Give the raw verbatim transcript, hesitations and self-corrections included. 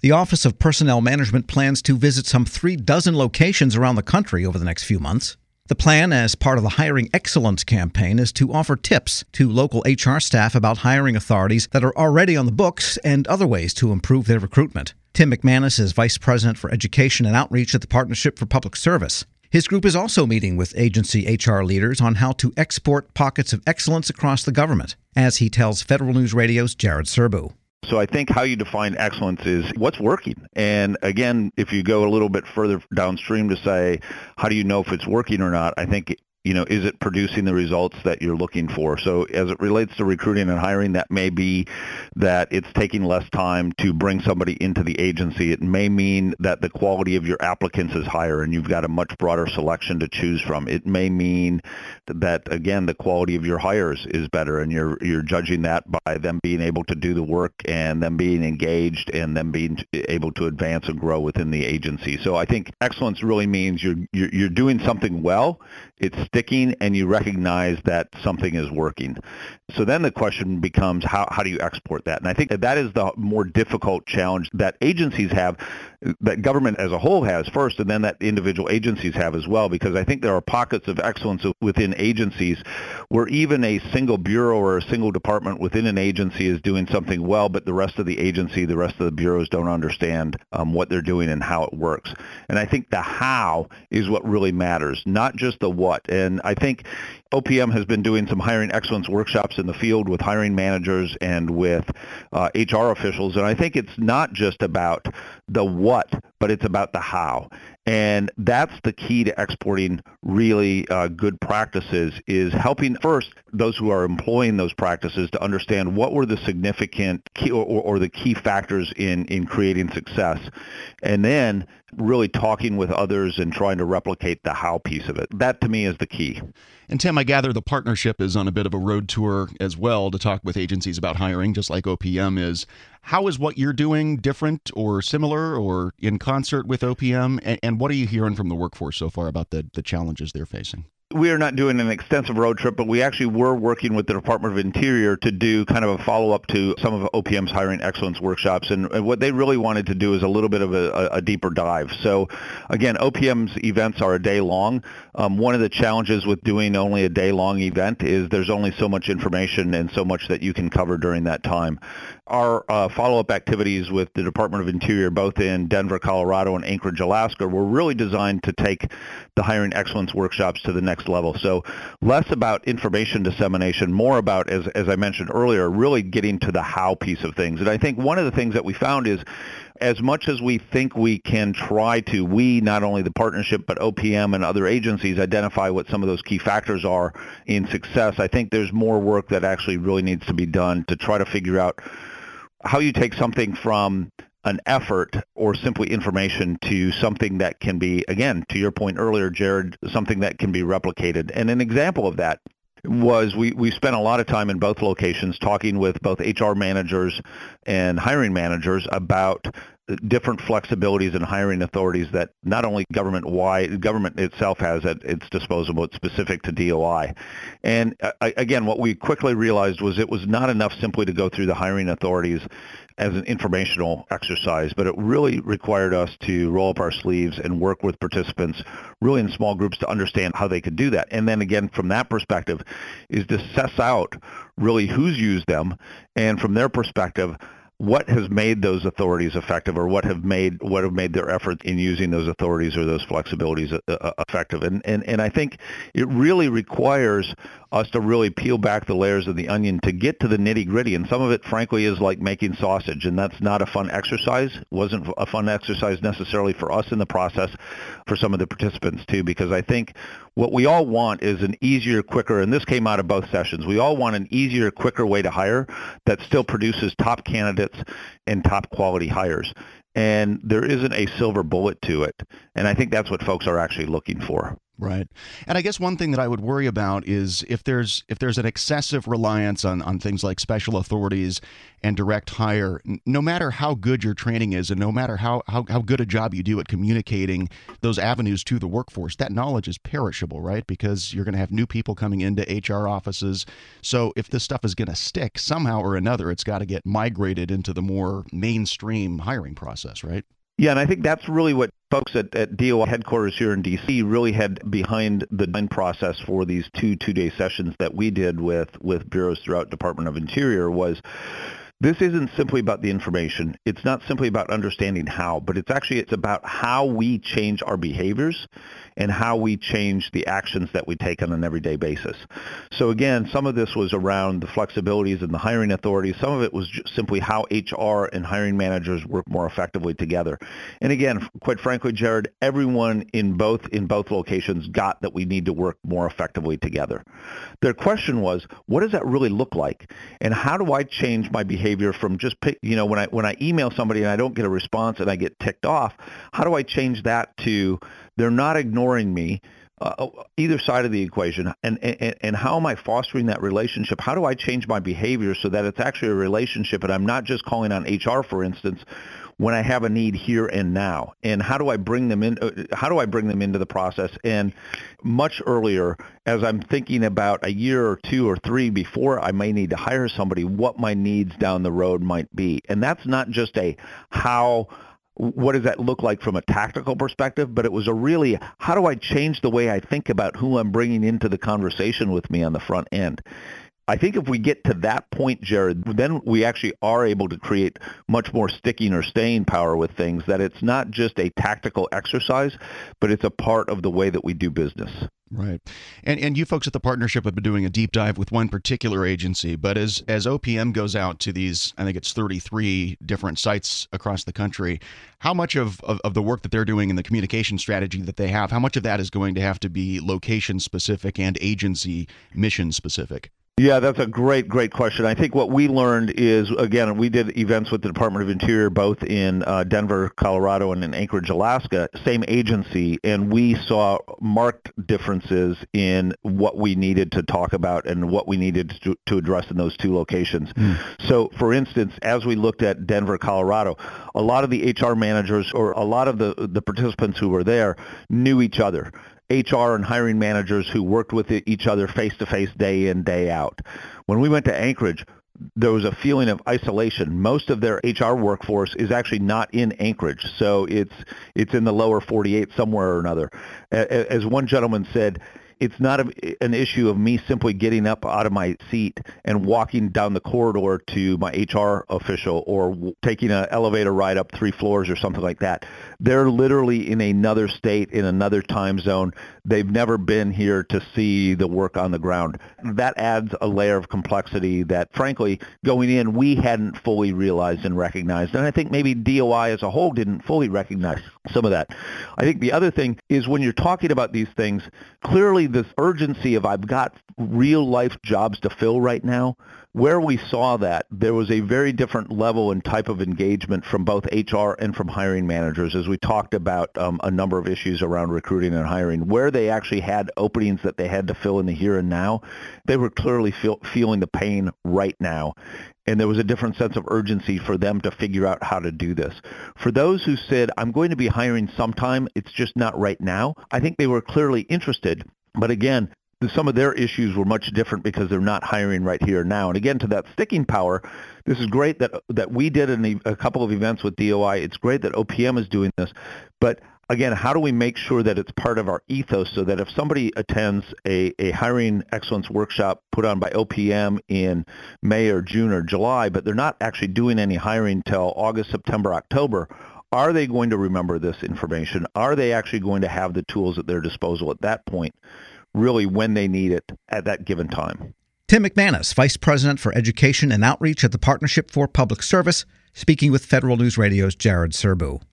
The Office of Personnel Management plans to visit some three dozen locations around the country over the next few months. The plan, as part of the Hiring Excellence campaign, is to offer tips to local H R staff about hiring authorities that are already on the books and other ways to improve their recruitment. Tim McManus is Vice President for Education and Outreach at the Partnership for Public Service. His group is also meeting with agency H R leaders on how to export pockets of excellence across the government, as he tells Federal News Radio's Jared Serbu. So I think how you define excellence is what's working. And again, if you go a little bit further downstream to say, how do you know if it's working or not? I think, you know, is it producing the results that you're looking for? So as it relates to recruiting and hiring, that may be that it's taking less time to bring somebody into the agency. It may mean that the quality of your applicants is higher and you've got a much broader selection to choose from. It may mean that, again, the quality of your hires is better and you're you're judging that by them being able to do the work and them being engaged and them being able to advance and grow within the agency. So I think excellence really means you're you're, you're doing something well. It's sticking, and you recognize that something is working. So then the question becomes, how, how do you export that? And I think that that is the more difficult challenge that agencies have, that government as a whole has first, and then that individual agencies have as well, because I think there are pockets of excellence within agencies where even a single bureau or a single department within an agency is doing something well, but the rest of the agency, the rest of the bureaus don't understand um, what they're doing and how it works. And I think the how is what really matters, not just the what. And I think O P M has been doing some hiring excellence workshops in the field with hiring managers and with uh, H R officials. And I think it's not just about the what, but it's about the how. And that's the key to exporting really uh, good practices, is helping first those who are employing those practices to understand what were the significant key or, or the key factors in, in creating success. And then really talking with others and trying to replicate the how piece of it. That to me is the key. And Tim, I gather the partnership is on a bit of a road tour as well to talk with agencies about hiring, just like O P M is. How is what you're doing different or similar or in concert with O P M? And, and what are you hearing from the workforce so far about the, the challenges they're facing? We are not doing an extensive road trip, but we actually were working with the Department of Interior to do kind of a follow-up to some of O P M's hiring excellence workshops. And, and what they really wanted to do is a little bit of a, a deeper dive. So again, O P M's events are a day long. Um, one of the challenges with doing only a day-long event is there's only so much information and so much that you can cover during that time. Our uh, follow-up activities with the Department of Interior, both in Denver, Colorado, and Anchorage, Alaska, were really designed to take the hiring excellence workshops to the next level. So less about information dissemination, more about, as, as I mentioned earlier, really getting to the how piece of things. And I think one of the things that we found is, as much as we think we can try to, we, not only the partnership, but O P M and other agencies, identify what some of those key factors are in success, I think there's more work that actually really needs to be done to try to figure out how you take something from an effort or simply information to something that can be, again, to your point earlier, Jared, something that can be replicated. And an example of that was we, we spent a lot of time in both locations talking with both H R managers and hiring managers about different flexibilities and hiring authorities that not only government-wide, government itself has at its disposal, but specific to D O I. And uh, again, what we quickly realized was it was not enough simply to go through the hiring authorities as an informational exercise, but it really required us to roll up our sleeves and work with participants really in small groups to understand how they could do that. And then again, from that perspective, is to suss out really who's used them, and from their perspective, what has made those authorities effective, or what have made what have made their efforts in using those authorities or those flexibilities uh, effective. And, and and I think it really requires us to really peel back the layers of the onion to get to the nitty-gritty. And some of it, frankly, is like making sausage, and that's not a fun exercise. It wasn't a fun exercise necessarily for us in the process, for some of the participants too, because I think what we all want is an easier, quicker, and this came out of both sessions, we all want an easier, quicker way to hire that still produces top candidates and top quality hires. And there isn't a silver bullet to it. And I think that's what folks are actually looking for. Right. And I guess one thing that I would worry about is if there's if there's an excessive reliance on, on things like special authorities and direct hire, no matter how good your training is and no matter how, how, how good a job you do at communicating those avenues to the workforce, that knowledge is perishable, right? Because you're going to have new people coming into H R offices. So if this stuff is going to stick somehow or another, it's got to get migrated into the more mainstream hiring process, right? Yeah, and I think that's really what folks at, at D O I headquarters here in D C really had behind the design process for these two two-day sessions that we did with, with bureaus throughout Department of Interior was this isn't simply about the information. It's not simply about understanding how, but it's actually it's about how we change our behaviors and how we change the actions that we take on an everyday basis. So again, some of this was around the flexibilities and the hiring authorities. Some of it was just simply how H R and hiring managers work more effectively together. And again, quite frankly, Jared, everyone in both in both locations got that we need to work more effectively together. Their question was, what does that really look like? And how do I change my behavior from just pick, you know, when I when I email somebody and I don't get a response and I get ticked off, how do I change that to they're not ignoring me, uh, either side of the equation, and, and and how am I fostering that relationship? How do I change my behavior so that it's actually a relationship and I'm not just calling on H R, for instance, when I have a need here and now? And how do I bring them in? Uh, how do I bring them into the process? And much earlier, as I'm thinking about a year or two or three before I may need to hire somebody, what my needs down the road might be. And that's not just a how. What does that look like from a tactical perspective? But it was a really, how do I change the way I think about who I'm bringing into the conversation with me on the front end? I think if we get to that point, Jared, then we actually are able to create much more sticking or staying power with things, that it's not just a tactical exercise, but it's a part of the way that we do business. Right. And and you folks at the partnership have been doing a deep dive with one particular agency, but as as O P M goes out to these, I think it's thirty-three different sites across the country, how much of, of, of the work that they're doing and the communication strategy that they have, how much of that is going to have to be location specific and agency mission specific? Yeah, that's a great, great question. I think what we learned is, again, we did events with the Department of Interior both in uh, Denver, Colorado, and in Anchorage, Alaska, same agency, and we saw marked differences in what we needed to talk about and what we needed to, to address in those two locations. Mm. So, for instance, as we looked at Denver, Colorado, a lot of the H R managers or a lot of the, the participants who were there knew each other. H R and hiring managers who worked with each other face-to-face day in, day out. When we went to Anchorage, there was a feeling of isolation. Most of their H R workforce is actually not in Anchorage, so it's it's in the lower forty-eight somewhere or another. As one gentleman said, it's not a, an issue of me simply getting up out of my seat and walking down the corridor to my H R official or w- taking an elevator ride up three floors or something like that. They're literally in another state, in another time zone. They've never been here to see the work on the ground. That adds a layer of complexity that, frankly, going in, we hadn't fully realized and recognized. And I think maybe D O I as a whole didn't fully recognize some of that. I think the other thing is when you're talking about these things, clearly this urgency of I've got real life jobs to fill right now, where we saw that, there was a very different level and type of engagement from both H R and from hiring managers as we talked about um, a number of issues around recruiting and hiring. Where they actually had openings that they had to fill in the here and now, they were clearly feel, feeling the pain right now. And there was a different sense of urgency for them to figure out how to do this. For those who said, I'm going to be hiring sometime, it's just not right now, I think they were clearly interested. But again, some of their issues were much different because they're not hiring right here and now. And again, to that sticking power, this is great that that we did in a, a couple of events with D O I. It's great that O P M is doing this. But again, how do we make sure that it's part of our ethos so that if somebody attends a, a hiring excellence workshop put on by O P M in May or June or July, but they're not actually doing any hiring till August, September, October, are they going to remember this information? Are they actually going to have the tools at their disposal at that point, really when they need it at that given time? Tim McManus, Vice President for Education and Outreach at the Partnership for Public Service, speaking with Federal News Radio's Jared Serbu.